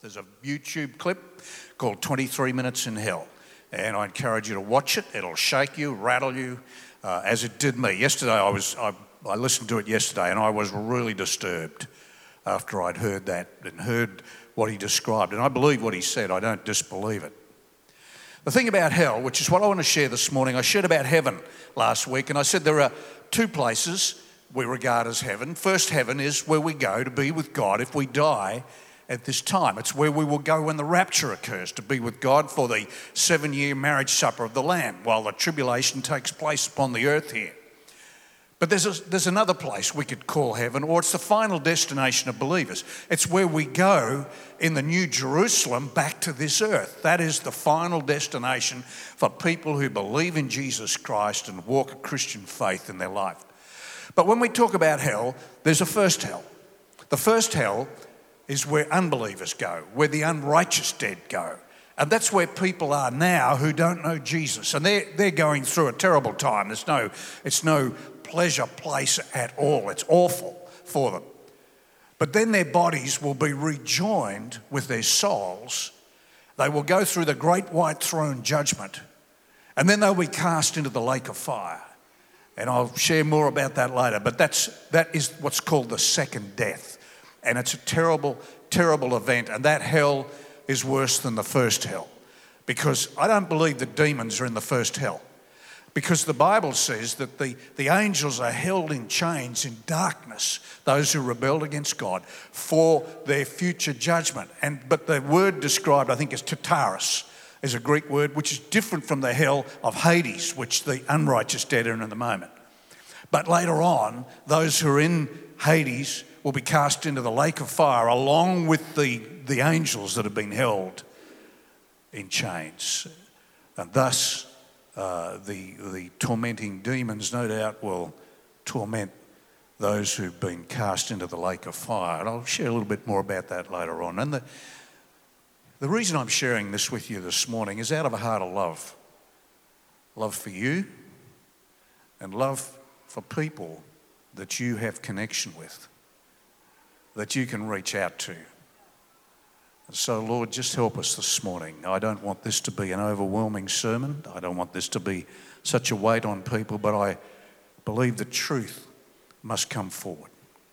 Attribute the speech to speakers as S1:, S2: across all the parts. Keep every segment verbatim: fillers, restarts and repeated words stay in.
S1: There's a YouTube clip called twenty-three minutes in Hell, and I encourage you to watch it. It'll shake you, rattle you, uh, as it did me. Yesterday, I was I, I listened to it yesterday, and I was really disturbed after I'd heard that and heard what he described. And I believe what he said. I don't disbelieve it. The thing about hell, which is what I want to share this morning, I shared about heaven last week, and I said there are two places we regard as heaven. First heaven is where we go to be with God if we die at this time. It's where we will go when the rapture occurs, to be with God for the seven-year marriage supper of the Lamb, while the tribulation takes place upon the earth here. But there's a, there's another place we could call heaven, or it's the final destination of believers. It's where we go in the New Jerusalem back to this earth. That is the final destination for people who believe in Jesus Christ and walk a Christian faith in their life. But when we talk about hell, there's a first hell. The first hell is where unbelievers go, where the unrighteous dead go. And that's where people are now who don't know Jesus. And they're, they're going through a terrible time. There's no, it's no pleasure place at all. It's awful for them. But then their bodies will be rejoined with their souls. They will go through the great white throne judgment, and then they'll be cast into the lake of fire. And I'll share more about that later. But that's that is what's called the second death. And it's a terrible, terrible event. And that hell is worse than the first hell, because I don't believe the demons are in the first hell. Because the Bible says that the, the angels are held in chains in darkness, those who rebelled against God, for their future judgment. And but the word described, I think, is Tartarus, is a Greek word, which is different from the hell of Hades, which the unrighteous dead are in at the moment. But later on, those who are in Hades will be cast into the lake of fire, along with the, the angels that have been held in chains. And thus, Uh, the the tormenting demons, no doubt, will torment those who've been cast into the lake of fire. And I'll share a little bit more about that later on. And the, the reason I'm sharing this with you this morning is out of a heart of love. Love for you and love for people that you have connection with, that you can reach out to. So, Lord, just help us this morning. I don't want this to be an overwhelming sermon. I don't want this to be such a weight on people, but I believe the truth must come forward.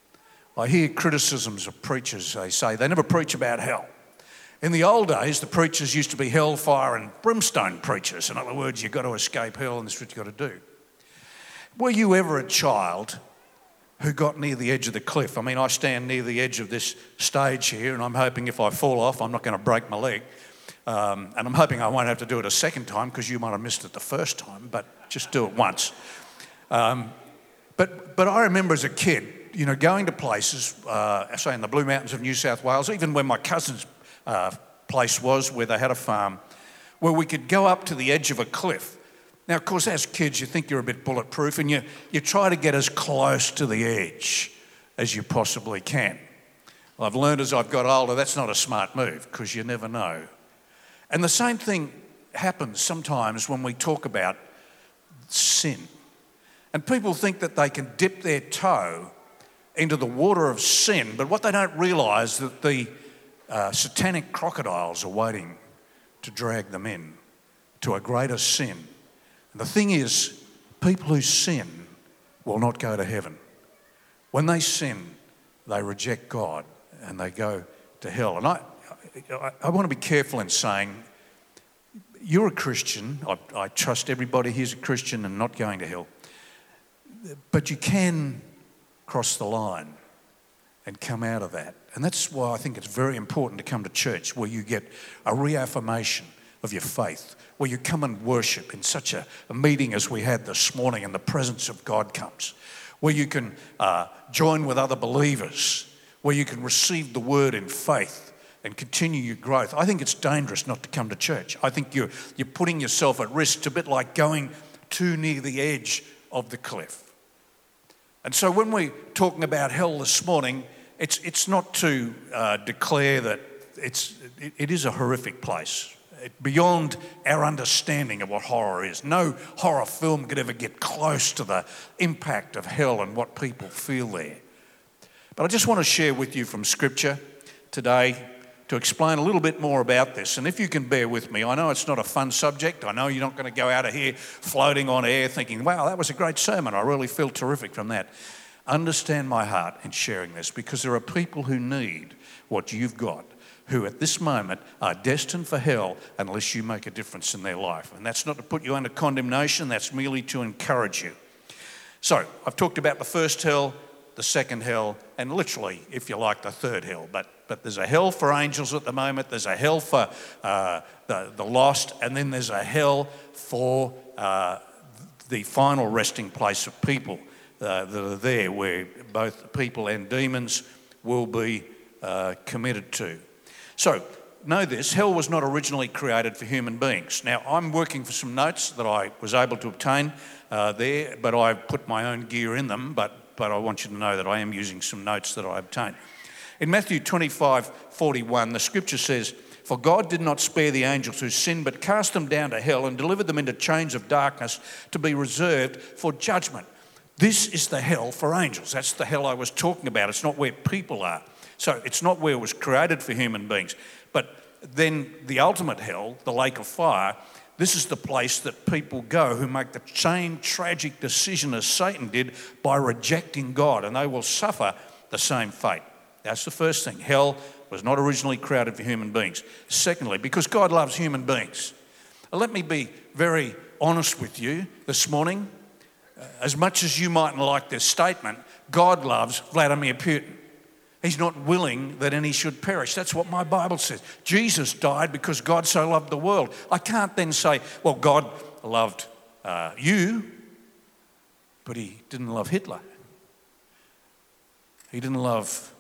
S1: I hear criticisms of preachers. They say they never preach about hell. In the old days, the preachers used to be hellfire and brimstone preachers. In other words, you've got to escape hell and this is what you've got to do. Were you ever a child who got near the edge of the cliff? I mean, I stand near the edge of this stage here, and I'm hoping if I fall off, I'm not going to break my leg. Um, and I'm hoping I won't have to do it a second time, because you might have missed it the first time, but just do it once. Um, but but I remember as a kid, you know, going to places, uh, say in the Blue Mountains of New South Wales, even where my cousin's uh, place was, where they had a farm, where we could go up to the edge of a cliff. Now, of course, as kids, you think you're a bit bulletproof, and you, you try to get as close to the edge as you possibly can. Well, I've learned as I've got older, that's not a smart move, because you never know. And the same thing happens sometimes when we talk about sin. And people think that they can dip their toe into the water of sin, but what they don't realise is that the uh, satanic crocodiles are waiting to drag them in to a greater sin. And the thing is, people who sin will not go to heaven. When they sin, they reject God and they go to hell. And I, I, I want to be careful in saying, you're a Christian. I, I trust everybody here's a Christian and not going to hell. But you can cross the line and come out of that. And that's why I think it's very important to come to church, where you get a reaffirmation of your faith, where you come and worship in such a, a meeting as we had this morning, and the presence of God comes, where you can uh, join with other believers, where you can receive the word in faith and continue your growth. I think it's dangerous not to come to church. I think you're, you're putting yourself at risk. It's a bit like going too near the edge of the cliff. And so when we're talking about hell this morning, it's, it's not to uh, declare that it's, it, it is a horrific place, beyond our understanding of what horror is. No horror film could ever get close to the impact of hell and what people feel there. But I just want to share with you from Scripture today to explain a little bit more about this. And if you can bear with me, I know it's not a fun subject. I know you're not going to go out of here floating on air thinking, wow, that was a great sermon. I really feel terrific from that. Understand my heart in sharing this, because there are people who need what you've got, who at this moment are destined for hell unless you make a difference in their life. And that's not to put you under condemnation, that's merely to encourage you. So, I've talked about the first hell, the second hell, and literally, if you like, the third hell. But but there's a hell for angels at the moment, there's a hell for uh, the, the lost, and then there's a hell for uh, the final resting place of people uh, that are there, where both people and demons will be uh, committed to. So, know this, hell was not originally created for human beings. Now, I'm working for some notes that I was able to obtain uh, there, but I've put my own gear in them, but, but I want you to know that I am using some notes that I obtained. In Matthew twenty-five forty-one, the scripture says, "For God did not spare the angels who sinned, but cast them down to hell and delivered them into chains of darkness to be reserved for judgment." This is the hell for angels. That's the hell I was talking about. It's not where people are. So it's not where it was created for human beings. But then the ultimate hell, the lake of fire, this is the place that people go who make the same tragic decision as Satan did by rejecting God, and they will suffer the same fate. That's the first thing. Hell was not originally created for human beings. Secondly, because God loves human beings. Let me be very honest with you this morning. As much as you mightn't like this statement, God loves Vladimir Putin. He's not willing that any should perish. That's what my Bible says. Jesus died because God so loved the world. I can't then say, well, God loved uh, you, but he didn't love Hitler. He didn't love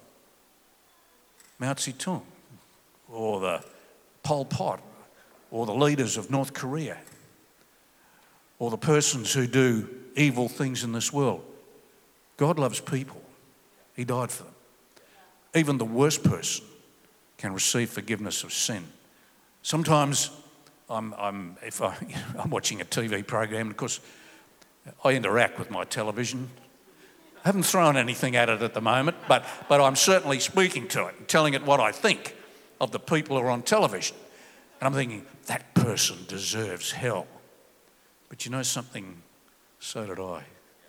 S1: Mao Zedong or the Pol Pot or the leaders of North Korea or the persons who do evil things in this world. God loves people. He died for them. Even the worst person can receive forgiveness of sin. Sometimes I'm, I'm, if I, I'm watching a T V program, of course, I interact with my television. I haven't thrown anything at it at the moment, but, but I'm certainly speaking to it and telling it what I think of the people who are on television. And I'm thinking, that person deserves hell. But you know something? So did I.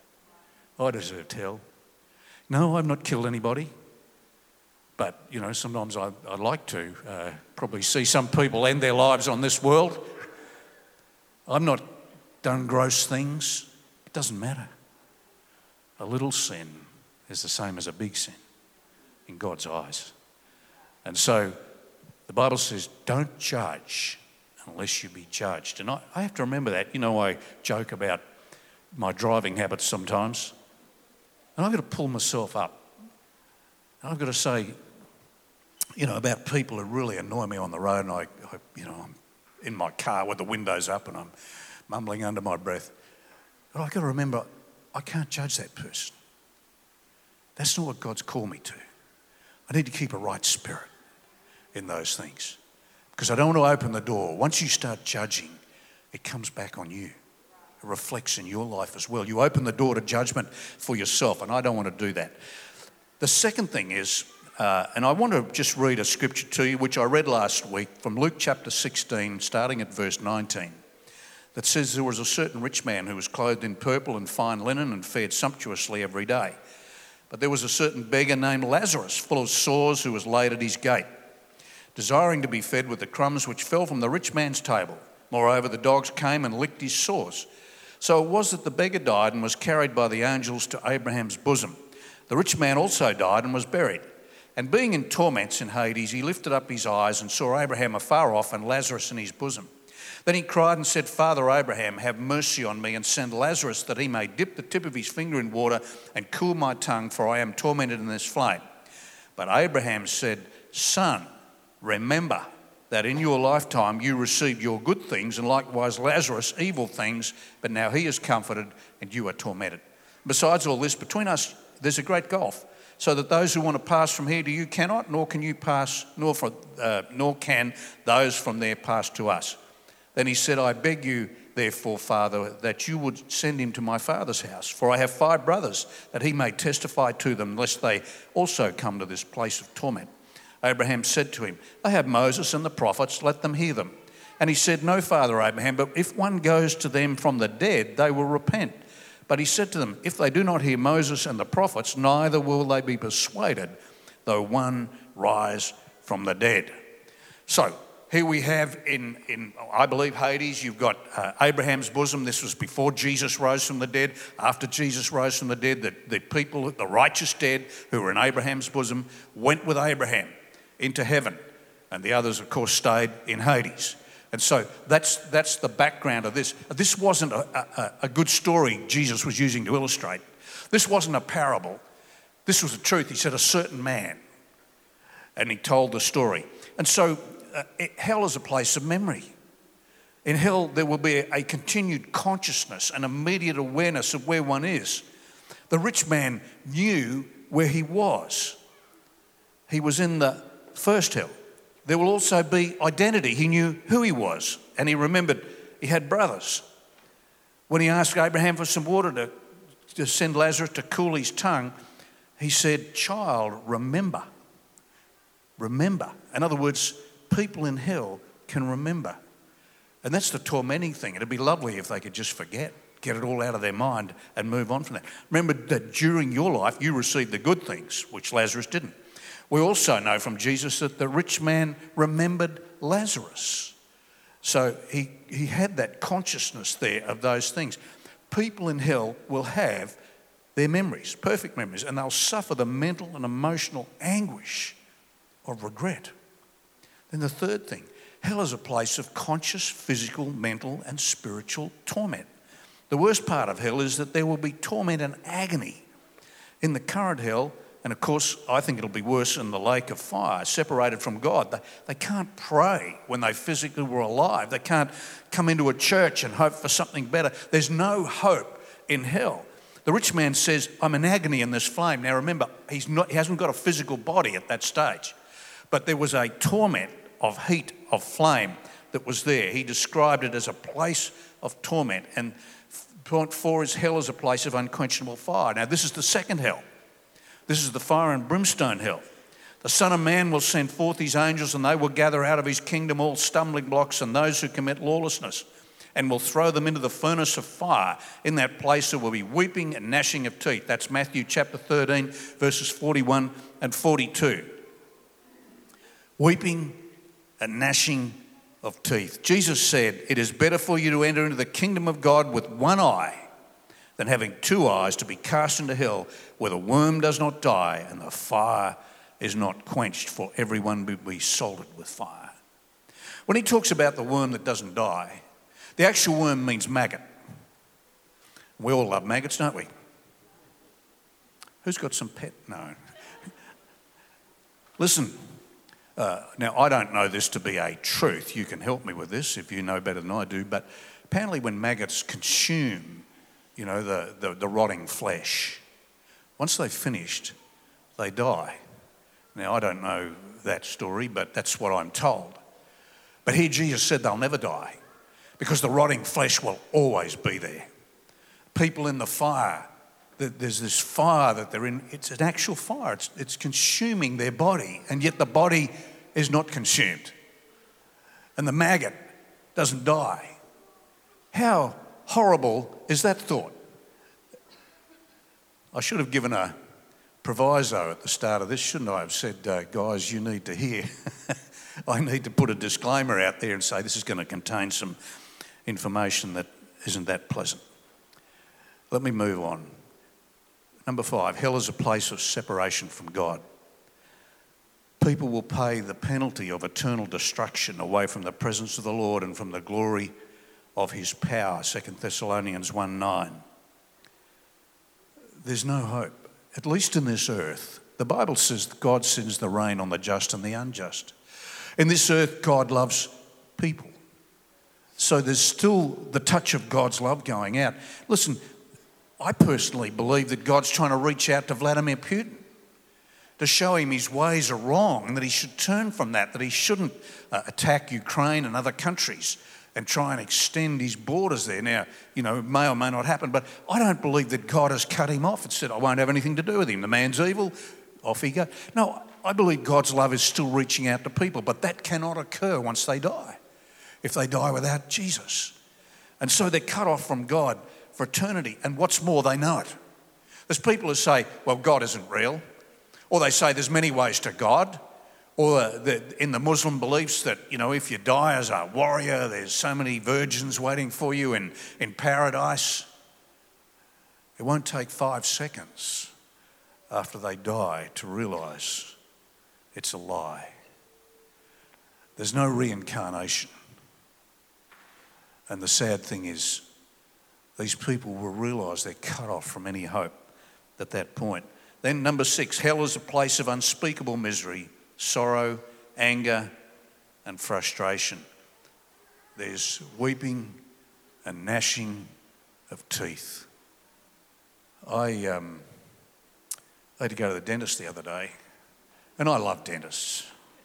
S1: I deserved hell. No, I've not killed anybody. But, you know, sometimes I, I'd like to uh, probably see some people end their lives on this world. I've not done gross things. It doesn't matter. A little sin is the same as a big sin in God's eyes. And so the Bible says, don't judge unless you be judged. And I, I have to remember that. You know, I joke about my driving habits sometimes. And I've got to pull myself up. And I've got to say, you know, about people who really annoy me on the road, and I, I, you know, I'm in my car with the windows up and I'm mumbling under my breath. But I've got to remember, I can't judge that person. That's not what God's called me to. I need to keep a right spirit in those things, because I don't want to open the door. Once you start judging, it comes back on you. It reflects in your life as well. You open the door to judgment for yourself, and I don't want to do that. The second thing is, uh, and I want to just read a scripture to you, which I read last week from Luke chapter sixteen, starting at verse nineteen, that says, there was a certain rich man who was clothed in purple and fine linen and fared sumptuously every day. But there was a certain beggar named Lazarus, full of sores, who was laid at his gate, desiring to be fed with the crumbs which fell from the rich man's table. Moreover, the dogs came and licked his sores. So it was that the beggar died and was carried by the angels to Abraham's bosom. The rich man also died and was buried. And being in torments in Hades, he lifted up his eyes and saw Abraham afar off and Lazarus in his bosom. Then he cried and said, Father Abraham, have mercy on me and send Lazarus that he may dip the tip of his finger in water and cool my tongue, for I am tormented in this flame. But Abraham said, Son, remember that in your lifetime you received your good things, and likewise Lazarus evil things, but now he is comforted and you are tormented. Besides all this, between us there's a great gulf, so that those who want to pass from here to you cannot, nor can you pass, nor, for, uh, nor can those from there pass to us. Then he said, I beg you, therefore, Father, that you would send him to my father's house, for I have five brothers, that he may testify to them, lest they also come to this place of torment. Abraham said to him, "They have Moses and the prophets, let them hear them." And he said, "No, Father Abraham, but if one goes to them from the dead, they will repent." But he said to them, "If they do not hear Moses and the prophets, neither will they be persuaded, though one rise from the dead." So here we have in, in I believe, Hades, you've got uh, Abraham's bosom. This was before Jesus rose from the dead. After Jesus rose from the dead, the, the people, the righteous dead who were in Abraham's bosom, went with Abraham into heaven. And the others, of course, stayed in Hades. And so that's that's the background of this. This wasn't a, a, a good story Jesus was using to illustrate. This wasn't a parable. This was the truth. He said, a certain man. And he told the story. And so uh, it, hell is a place of memory. In hell, there will be a, a continued consciousness, an immediate awareness of where one is. The rich man knew where he was. He was in the first hell. There will also be identity. He knew who he was, and he remembered he had brothers. When he asked Abraham for some water to, to send Lazarus to cool his tongue, he said, "Child, remember." Remember. In other words, people in hell can remember. And that's the tormenting thing. It'd be lovely if they could just forget, get it all out of their mind and move on from that. Remember that during your life, you received the good things, which Lazarus didn't. We also know from Jesus that the rich man remembered Lazarus. So he, he had that consciousness there of those things. People in hell will have their memories, perfect memories, and they'll suffer the mental and emotional anguish of regret. Then the third thing, hell is a place of conscious, physical, mental, and spiritual torment. The worst part of hell is that there will be torment and agony. In the current hell, and of course, I think it'll be worse in the lake of fire, separated from God. They, they can't pray when they physically were alive. They can't come into a church and hope for something better. There's no hope in hell. The rich man says, "I'm in agony in this flame." Now remember, he's not, he hasn't got a physical body at that stage. But there was a torment of heat, of flame that was there. He described it as a place of torment. And point four is hell is a place of unquenchable fire. Now this is the second hell. This is the fire and brimstone hell. The Son of Man will send forth his angels, and they will gather out of his kingdom all stumbling blocks and those who commit lawlessness, and will throw them into the furnace of fire. In that place there will be weeping and gnashing of teeth. That's Matthew chapter thirteen, verses forty-one and forty-two. Weeping and gnashing of teeth. Jesus said, "It is better for you to enter into the kingdom of God with one eye than having two eyes to be cast into hell, where the worm does not die and the fire is not quenched, for everyone will be salted with fire." When he talks about the worm that doesn't die, the actual worm means maggot. We all love maggots, don't we? Who's got some pet? No. Listen, uh, now I don't know this to be a truth. You can help me with this if you know better than I do, but apparently when maggots consume you know, the, the, the rotting flesh, once they've finished, they die. Now, I don't know that story, but that's what I'm told. But here Jesus said they'll never die because the rotting flesh will always be there. People in the fire, there's this fire that they're in. It's an actual fire. It's, it's consuming their body, and yet the body is not consumed. And the maggot doesn't die. How horrible is that thought? I should have given a proviso at the start of this, shouldn't I have said, uh, guys, you need to hear. I need to put a disclaimer out there and say this is going to contain some information that isn't that pleasant. Let me move on. Number five, hell is a place of separation from God. People will pay the penalty of eternal destruction away from the presence of the Lord and from the glory of his power, Second Thessalonians one nine. There's no hope, at least in this earth. The Bible says that God sends the rain on the just and the unjust. In this earth, God loves people. So there's still the touch of God's love going out. Listen, I personally believe that God's trying to reach out to Vladimir Putin to show him his ways are wrong and that he should turn from that, that he shouldn't uh, attack Ukraine and other countries and try and extend his borders there. Now, you know, it may or may not happen, but I don't believe that God has cut him off and said, I won't have anything to do with him. The man's evil, off he goes. No, I believe God's love is still reaching out to people, but that cannot occur once they die, if they die without Jesus. And so they're cut off from God for eternity. And what's more, they know it. There's people who say, well, God isn't real. Or they say there's many ways to God. Or the, in the Muslim beliefs that, you know, if you die as a warrior, there's so many virgins waiting for you in, in paradise. It won't take five seconds after they die to realise it's a lie. There's no reincarnation. And the sad thing is, these people will realise they're cut off from any hope at that point. Then number six, hell is a place of unspeakable misery, sorrow, anger, and frustration. There's weeping and gnashing of teeth. I, um, I had to go to the dentist the other day, and I love dentists.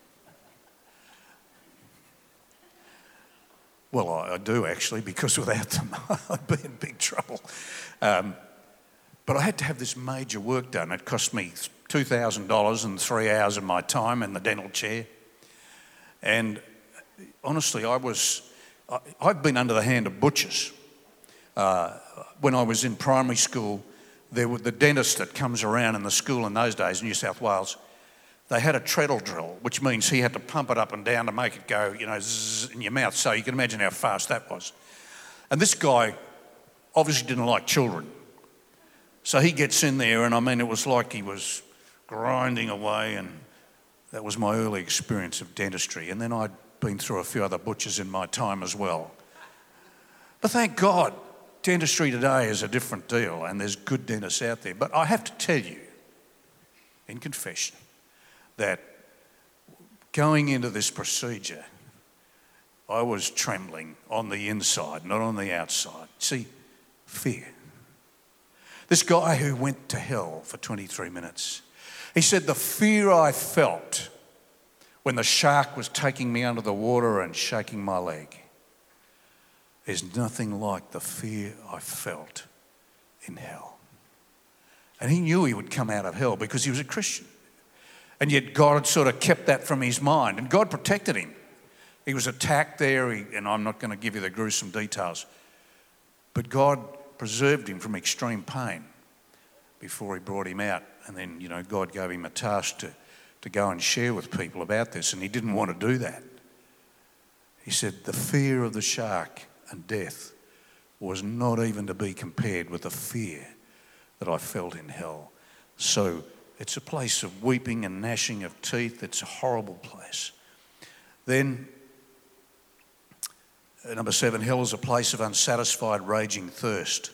S1: Well, I, I do actually, because without them I'd be in big trouble. Um, but I had to have this major work done. It cost me two thousand dollars and three hours of my time in the dental chair. And honestly, I was, I, I've been under the hand of butchers. Uh, when I was in primary school, there were the dentist that comes around in the school in those days in New South Wales. They had a treadle drill, which means he had to pump it up and down to make it go, you know, zzz in your mouth. So you can imagine how fast that was. And this guy obviously didn't like children. So he gets in there, and I mean, it was like he was grinding away, and that was my early experience of dentistry. And then I'd been through a few other butchers in my time as well. But thank God, dentistry today is a different deal, and there's good dentists out there. But I have to tell you, in confession, that going into this procedure, I was trembling on the inside, not on the outside. See, fear. This guy who went to hell for twenty-three minutes, he said, the fear I felt when the shark was taking me under the water and shaking my leg is nothing like the fear I felt in hell. And he knew he would come out of hell because he was a Christian. And yet God had sort of kept that from his mind, and God protected him. He was attacked there, he, and I'm not going to give you the gruesome details, but God preserved him from extreme pain before he brought him out. And then, you know, God gave him a task to, to go and share with people about this, and he didn't want to do that. He said, the fear of the shark and death was not even to be compared with the fear that I felt in hell. So it's a place of weeping and gnashing of teeth. It's a horrible place. Then, number seven, hell is a place of unsatisfied, raging thirst.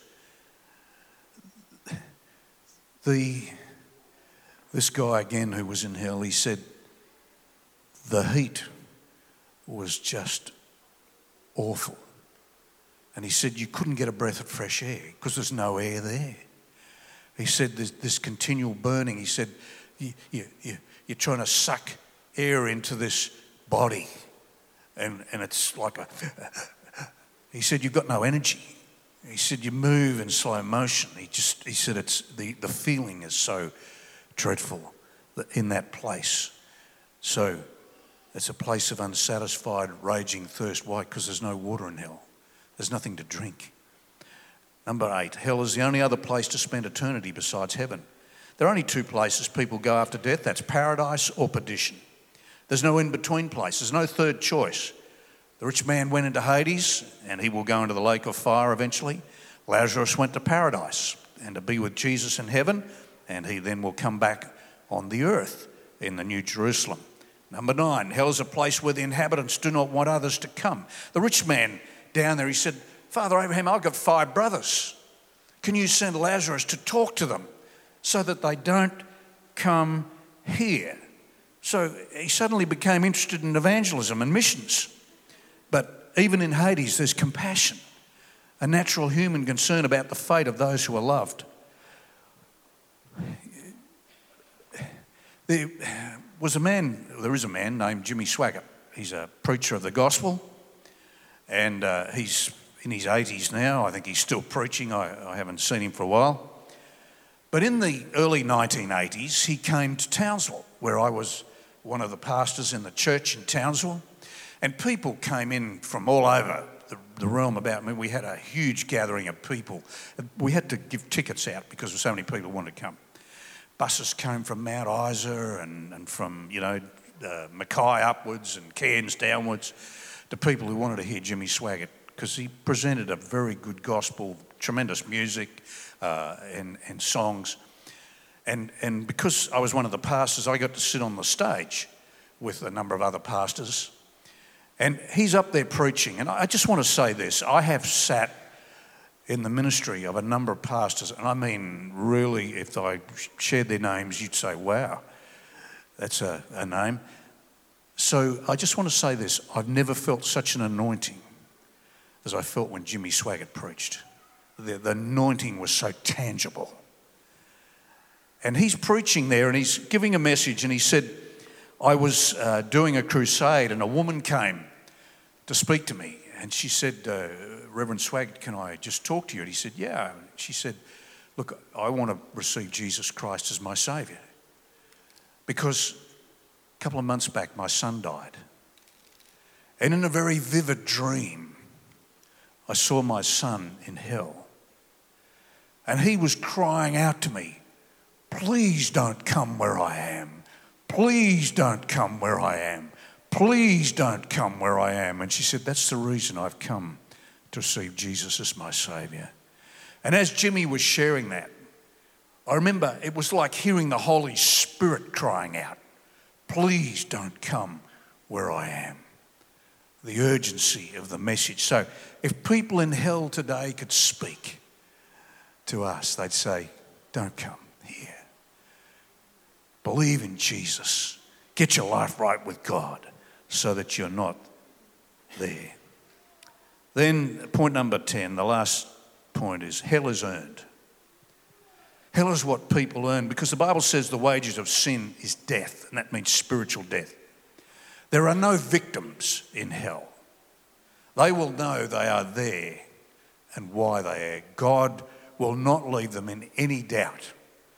S1: The, this guy again who was in hell, he said the heat was just awful. And he said you couldn't get a breath of fresh air because there's no air there. He said there's this continual burning. He said you, you, you, you're trying to suck air into this body, and, and it's like a... He said you've got no energy. He said you move in slow motion. He just he said it's the, the feeling is so dreadful in that place. So it's a place of unsatisfied, raging thirst. Why? Because there's no water in hell. There's nothing to drink. Number eight, hell is the only other place to spend eternity besides heaven. There are only two places people go after death. That's paradise or perdition. There's no in-between place. There's no third choice. The rich man went into Hades, and he will go into the lake of fire eventually. Lazarus went to paradise and to be with Jesus in heaven, and he then will come back on the earth in the New Jerusalem. Number nine, hell is a place where the inhabitants do not want others to come. The rich man down there, he said, Father Abraham, I've got five brothers. Can you send Lazarus to talk to them so that they don't come here? So he suddenly became interested in evangelism and missions. But even in Hades, there's compassion, a natural human concern about the fate of those who are loved. There was a man, there is a man named Jimmy Swaggart. He's a preacher of the gospel, and uh, he's in his eighties now. I think he's still preaching. I, I haven't seen him for a while. But in the early nineteen eighties, he came to Townsville where I was one of the pastors in the church in Townsville, and people came in from all over the, the realm about me. We had a huge gathering of people. We had to give tickets out because so many people wanted to come. Buses came from Mount Isa and, and from, you know, uh, Mackay upwards and Cairns downwards to people who wanted to hear Jimmy Swaggart because he presented a very good gospel, tremendous music uh, and, and songs. And, and because I was one of the pastors, I got to sit on the stage with a number of other pastors. And he's up there preaching. And I just want to say this. I have sat in the ministry of a number of pastors, and I mean, really, if I shared their names, you'd say, wow, that's a, a name. So I just want to say this. I've never felt such an anointing as I felt when Jimmy Swaggart preached. The, the anointing was so tangible. And he's preaching there, and he's giving a message, and he said, I was uh, doing a crusade, and a woman came to speak to me, and she said, uh, Reverend Swaggart, can I just talk to you? And he said, yeah. She said, look, I want to receive Jesus Christ as my Saviour. Because a couple of months back, my son died. And in a very vivid dream, I saw my son in hell. And he was crying out to me, please don't come where I am. Please don't come where I am. Please don't come where I am. And she said, that's the reason I've come to receive Jesus as my Saviour. And as Jimmy was sharing that, I remember it was like hearing the Holy Spirit crying out, please don't come where I am. The urgency of the message. So if people in hell today could speak to us, they'd say, don't come here. Believe in Jesus. Get your life right with God so that you're not there. Then point number ten, the last point is hell is earned. Hell is what people earn because the Bible says the wages of sin is death, and that means spiritual death. There are no victims in hell. They will know they are there and why they are. God will not leave them in any doubt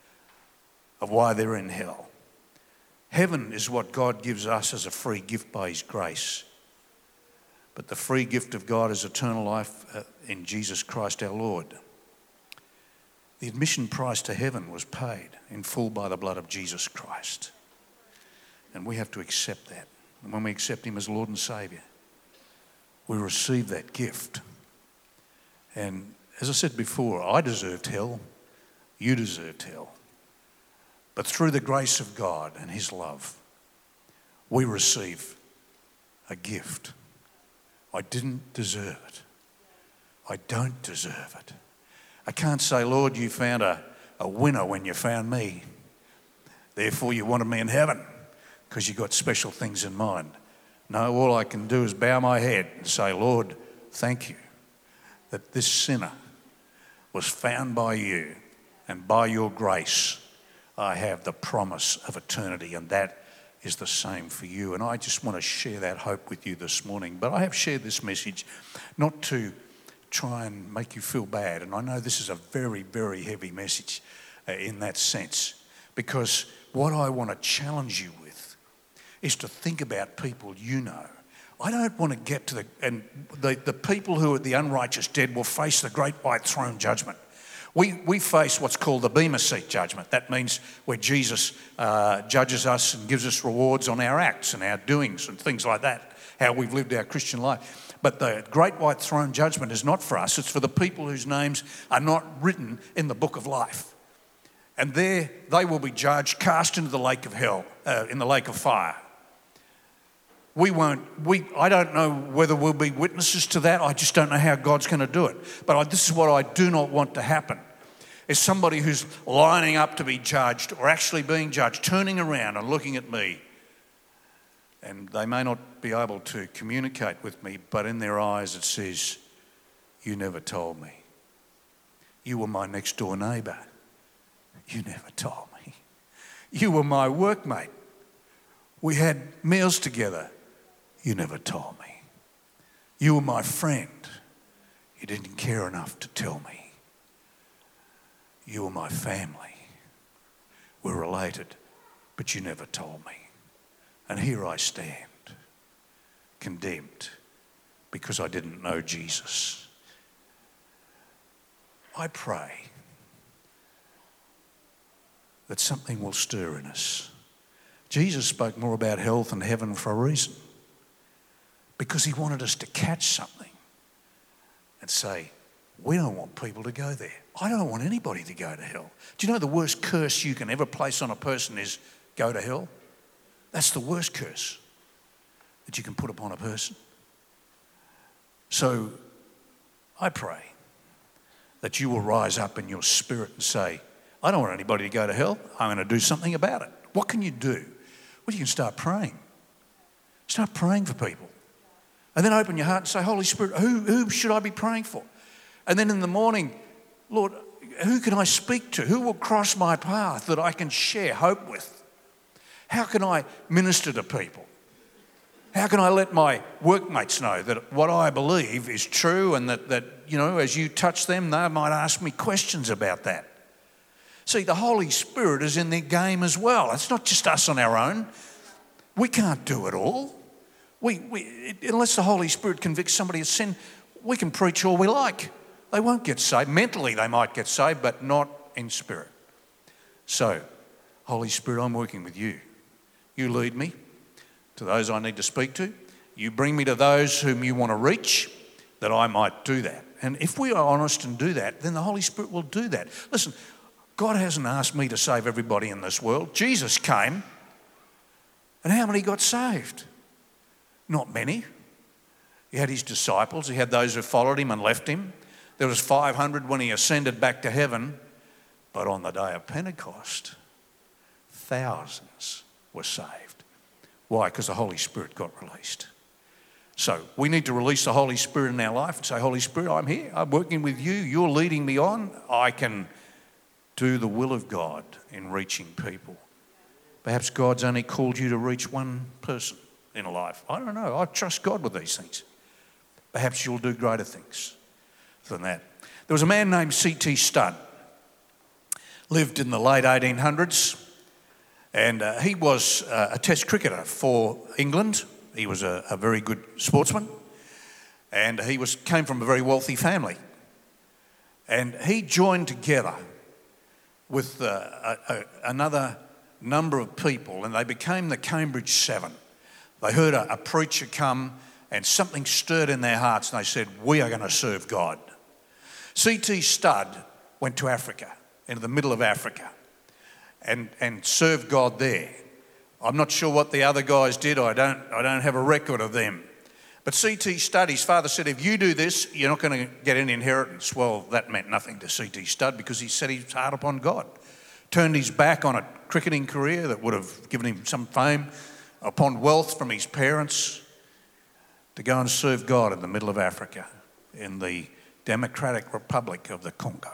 S1: of why they're in hell. Heaven is what God gives us as a free gift by His grace. But the free gift of God is eternal life in Jesus Christ our Lord. The admission price to heaven was paid in full by the blood of Jesus Christ. And we have to accept that. And when we accept Him as Lord and Saviour, we receive that gift. And as I said before, I deserved hell. You deserved hell. But through the grace of God and His love, we receive a gift. I didn't deserve it. I don't deserve it. I can't say, Lord, you found a, a winner when you found me. Therefore, you wanted me in heaven because you got special things in mind. No, all I can do is bow my head and say, Lord, thank you that this sinner was found by you, and by your grace, I have the promise of eternity, and that is the same for you. And I just want to share that hope with you this morning. But I have shared this message not to try and make you feel bad. And I know this is a very, very heavy message uh, in that sense. Because what I want to challenge you with is to think about people you know. I don't want to get to the... And the, the people who are the unrighteous dead will face the great white throne judgment. We we face what's called the Bema Seat judgment. That means where Jesus uh, judges us and gives us rewards on our acts and our doings and things like that, how we've lived our Christian life. But the great white throne judgment is not for us. It's for the people whose names are not written in the book of life. And there they will be judged, cast into the lake of hell, uh, in the lake of fire. We won't, we, I don't know whether we'll be witnesses to that. I just don't know how God's going to do it. But I, this is what I do not want to happen, is somebody who's lining up to be judged or actually being judged, turning around and looking at me. And they may not be able to communicate with me, but in their eyes it says, you never told me. You were my next door neighbour. You never told me. You were my workmate. We had meals together. You never told me. You were my friend. You didn't care enough to tell me. You were my family. We're related. but you never told me. And here I stand, condemned, because I didn't know Jesus. I pray that something will stir in us. Jesus spoke more about hell than heaven for a reason, because he wanted us to catch something and say, we don't want people to go there. I don't want anybody to go to hell. Do you know the worst curse you can ever place on a person is go to hell? That's the worst curse that you can put upon a person. So I pray that you will rise up in your spirit and say, I don't want anybody to go to hell. I'm going to do something about it. What can you do? Well, you can start praying. Start praying for people. And then open your heart and say, Holy Spirit, who, who should I be praying for? And then in the morning, Lord, who can I speak to? Who will cross my path that I can share hope with? How can I minister to people? How can I let my workmates know that what I believe is true, and that, that, you know, as you touch them, they might ask me questions about that? See, the Holy Spirit is in their game as well. It's not just us on our own. We can't do it all. We, we, unless the Holy Spirit convicts somebody of sin, we can preach all we like. They won't get saved. Mentally they might get saved, but not in spirit. So, Holy Spirit, I'm working with you. You lead me to those I need to speak to. You bring me to those whom you want to reach, that I might do that. And if we are honest and do that, then the Holy Spirit will do that. Listen, God hasn't asked me to save everybody in this world. Jesus came, and how many got saved? Not many. He had his disciples. He had those who followed him and left him. There was five hundred when he ascended back to heaven. But on the day of Pentecost, thousands were saved. Why? Because the Holy Spirit got released. So we need to release the Holy Spirit in our life and say, Holy Spirit, I'm here. I'm working with you. You're leading me on. I can do the will of God in reaching people. Perhaps God's only called you to reach one person in life. I don't know. I trust God with these things. Perhaps you'll do greater things than that. There was a man named C T Studd, lived in the late eighteen hundreds, and uh, he was uh, a test cricketer for England. He was a, a very good sportsman, and he was came from a very wealthy family. And he joined together with uh, a, a, another number of people, and they became the Cambridge Seven. They heard a, a preacher come, and something stirred in their hearts, and they said, we are going to serve God. C T Studd went to Africa, into the middle of Africa, and, and served God there. I'm not sure what the other guys did. I don't, I don't have a record of them. But C T Studd, his father said, if you do this, you're not going to get any inheritance. Well, that meant nothing to C T Studd, because he set his heart upon God. Turned his back on a cricketing career that would have given him some fame, upon wealth from his parents, to go and serve God in the middle of Africa, in the Democratic Republic of the Congo.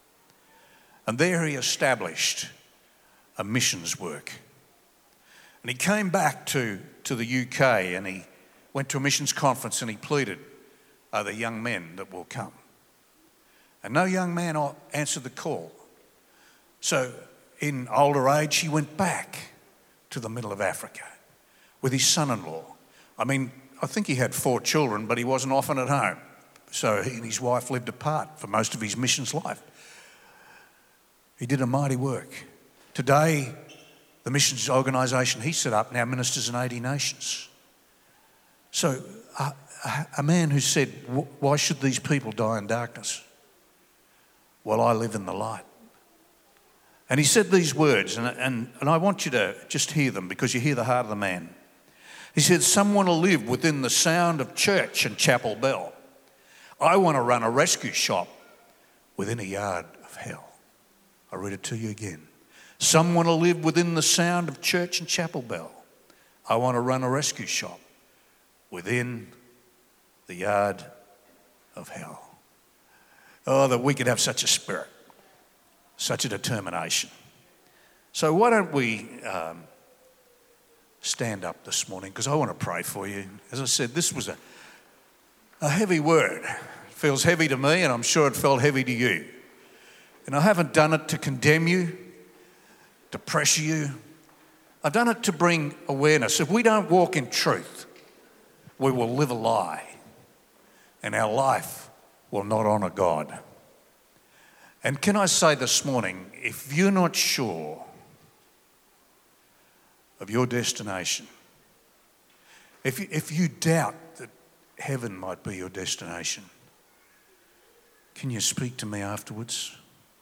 S1: And there he established a missions work. And he came back to, to the U K, and he went to a missions conference, and he pleaded, are there young men that will come? And no young man answered the call. So in older age, he went back to the middle of Africa with his son-in-law. I mean, I think he had four children, but he wasn't often at home. So he and his wife lived apart for most of his missions life. He did a mighty work. Today, the missions organisation he set up now ministers in eighty nations. So uh, a man who said, why should these people die in darkness? Well, I live in the light. And he said these words, and, and, and I want you to just hear them, because you hear the heart of the man. He said, some want to live within the sound of church and chapel bell. I want to run a rescue shop within a yard of hell. I'll read it to you again. Some want to live within the sound of church and chapel bell. I want to run a rescue shop within the yard of hell. Oh, that we could have such a spirit, such a determination. So why don't we um, stand up this morning, because I want to pray for you. As I said, this was a, a heavy word. It feels heavy to me, and I'm sure it felt heavy to you. And I haven't done it to condemn you, to pressure you. I've done it to bring awareness. If we don't walk in truth, we will live a lie, and our life will not honour God. And can I say this morning, if you're not sure of your destination, if you, if you doubt that heaven might be your destination, can you speak to me afterwards?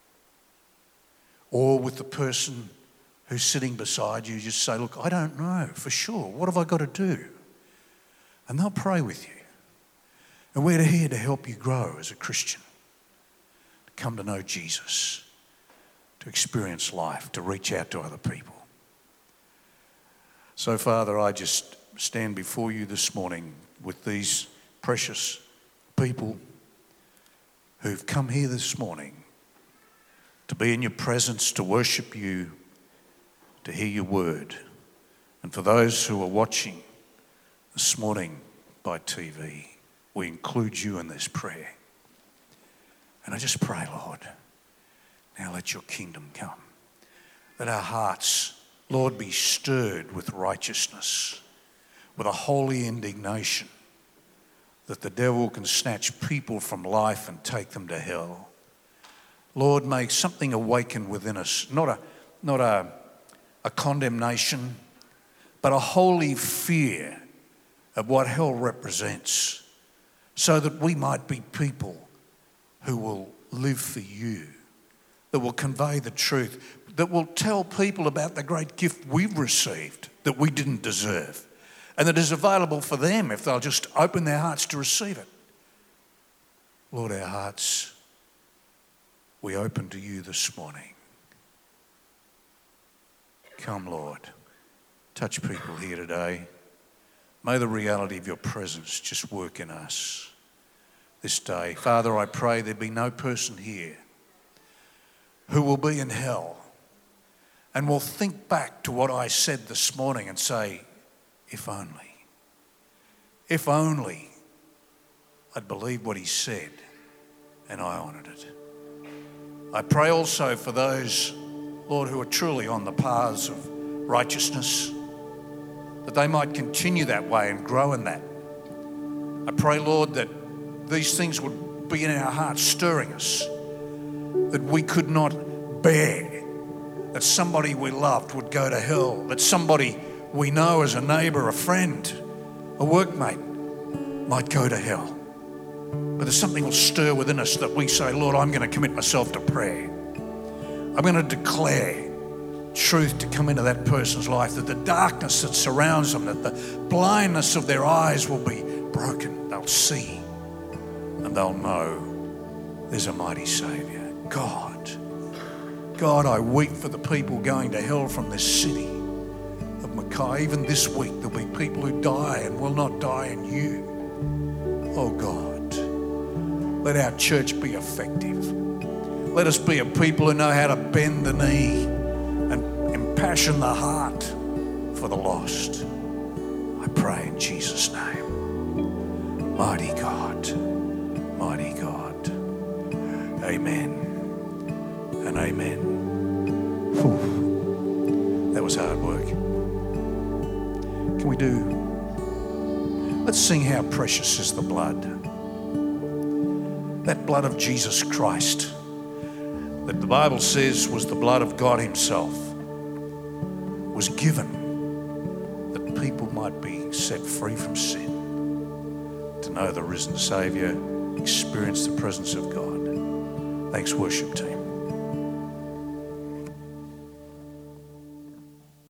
S1: Or with the person who's sitting beside you, just say, look, I don't know for sure. What have I got to do? And they'll pray with you. And we're here to help you grow as a Christian, to come to know Jesus, to experience life, to reach out to other people. So, Father, I just stand before you this morning with these precious people who've come here this morning to be in your presence, to worship you, to hear your word. And for those who are watching this morning by T V, we include you in this prayer. And I just pray, Lord, now let your kingdom come. Let our hearts, Lord, be stirred with righteousness, with a holy indignation that the devil can snatch people from life and take them to hell. Lord, make something awaken within us, not a, not a, a condemnation, but a holy fear of what hell represents, so that we might be people who will live for you, that will convey the truth, that will tell people about the great gift we've received that we didn't deserve, and that is available for them if they'll just open their hearts to receive it. Lord, our hearts, we open to you this morning. Come, Lord, touch people here today. May the reality of your presence just work in us this day. Father, I pray there be no person here who will be in hell and will think back to what I said this morning and say, if only, if only I'd believed what he said and I honoured it. I pray also for those, Lord, who are truly on the paths of righteousness, that they might continue that way and grow in that. I pray, Lord, that these things would be in our hearts, stirring us, that we could not bear that somebody we loved would go to hell, that somebody we know as a neighbour, a friend, a workmate might go to hell. But there's something will stir within us that we say, Lord, I'm going to commit myself to prayer. I'm going to declare truth to come into that person's life, that the darkness that surrounds them, that the blindness of their eyes will be broken. They'll see and they'll know there's a mighty Saviour. God, God, I weep for the people going to hell from this city of Mackay. Even this week there'll be people who die and will not die in you. Oh God, let our church be effective. Let us be a people who know how to bend the knee and impassion the heart for the lost. I pray in Jesus' name. Mighty God, mighty God. Amen and amen. Whew. That was hard work. Can we do? Let's sing How Precious is the Blood. That blood of Jesus Christ that the Bible says was the blood of God himself, was given that people might be set free from sin, to know the risen Saviour, experience the presence of God. Thanks, worship team.